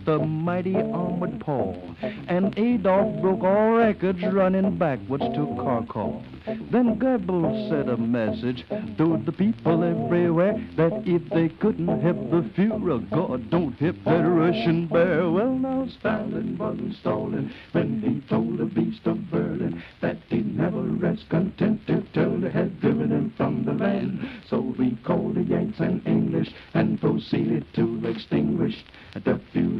a mighty armored paw, and Adolf broke all records running backwards to Kharkov. Then Goebbels sent a message to the people everywhere that if they couldn't help the Fuhrer, God don't help that Russian bear. Well, now Stalin wasn't stalling when he told the beast of Berlin that he'd never rest content till they had driven him from the land. So we called the Yanks and